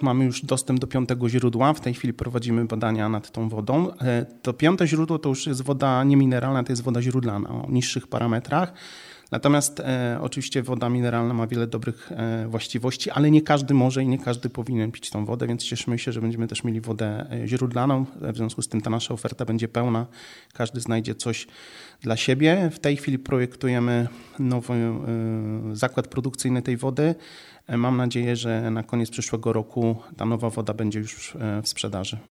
mamy już dostęp do 5. źródła. W tej chwili prowadzimy badania nad tą wodą. To 5. źródło to już jest woda niemineralna, to jest woda źródlana o niższych parametrach. Natomiast oczywiście woda mineralna ma wiele dobrych właściwości, ale nie każdy może i nie każdy powinien pić tą wodę, więc cieszymy się, że będziemy też mieli wodę źródlaną. W związku z tym ta nasza oferta będzie pełna. Każdy znajdzie coś dla siebie. W tej chwili projektujemy nowy zakład produkcyjny tej wody. Mam nadzieję, że na koniec przyszłego roku ta nowa woda będzie już w sprzedaży.